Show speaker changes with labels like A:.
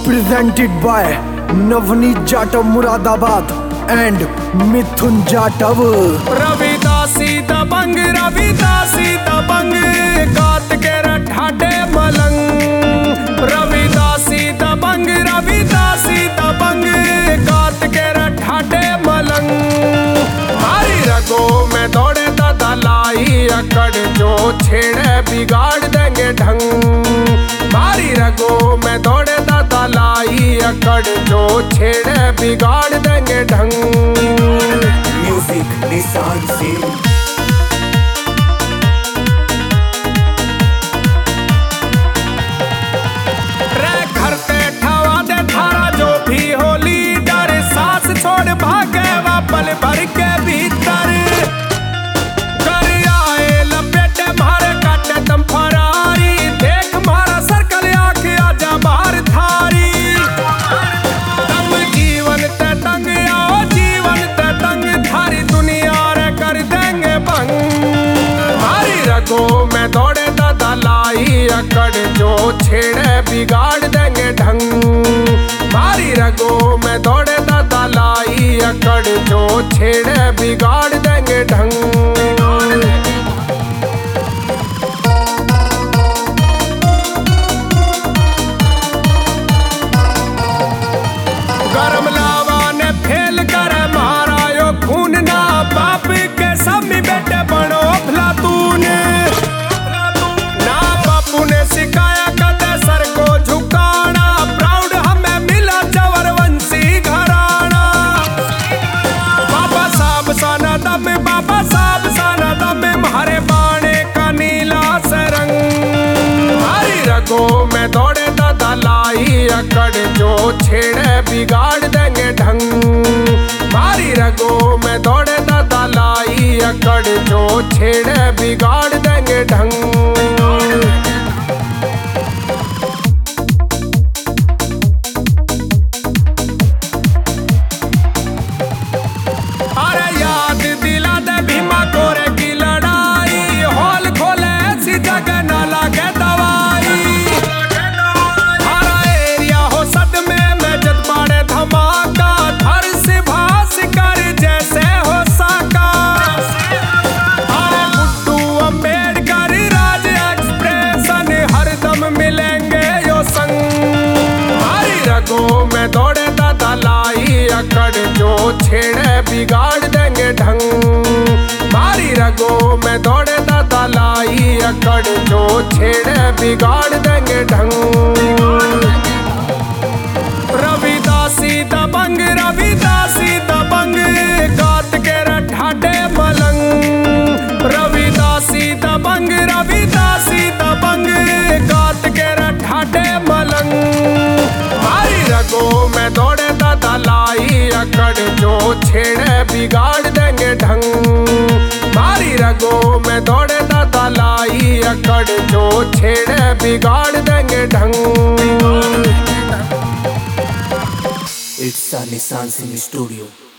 A: presented by Navneet Jatav Muradabad and Mithun Jatav.
B: Ravidasi दबंग रविदासी दबंग गात के रठाडे मलंग। रविदासी दबंग रविदासी दबंग गात के रठाडे मलंग। हमारी रगों में दौड़े दादा लाई अकड़ जो छेड़े बिगाड़ देंगे ढंग। हमारी रगों में दौड़े दादा लाई अकड़ जो छेड़े बिगाड़ देंगे ढंग।
C: म्यूजिक निशान सिंह।
B: भागे वा पल भर के भीतर कर आए लपेटे मारे काटे दम फरारी। देख मारा सर्कल आके आजा बाहर थारी। तब जीवन ते तंग आओ जीवन ते तंग थारी दुनिया रे कर देंगे भंग। हमारी रगों में दौड़े दादा लाई अकड़ जो छेड़े बिगाड़ देंगे ढंग। हमारी रगों में दौड़े दादा लाई अकड़ जो छेड़े बिगाड़ देंगे ढंग। गरम लावा ने फेल कर मारा यो खून ना बाप के सब बेटे बनो भला तूने। ना बापू ने सिखाया कदे सर को झुकाना। प्राउड हमें मिला जवरवंशी घराना। बाबा साहब साना दम बाबा साहब साना दम मारे बाणे का नीला सरंग। हमारी रगों में दौड़े दादा लाई अकड़ जो छेड़े बिगाड़ देंगे ढंग। हमारी रगों में दौड़े दादा लाई अकड़ जो छेड़े बिगाड़ देंगे ढंग। में दौड़े दादा लाई अकड़ जो छेड़े बिगाड़ देंगे ढंग। हमारी रगों में दौड़े दादा लाई अकड़ जो छेड़े बिगाड़ देंगे ढंग। रविदासी दबंग रविदासी दबंग गात के रठाडे मलंग। रविदासी दबंग रविदासी दबंग गात के रठाडे मलंग। रगों में दौड़े दादा लाई अकड़ जो छेड़े बिगाड़ देंगे ढंग। हमारी रगों में दौड़े दादा लाई अकड़ जो छेड़े बिगाड़ देंगे ढंग।
C: इट्स निशान सिंह स्टूडियो।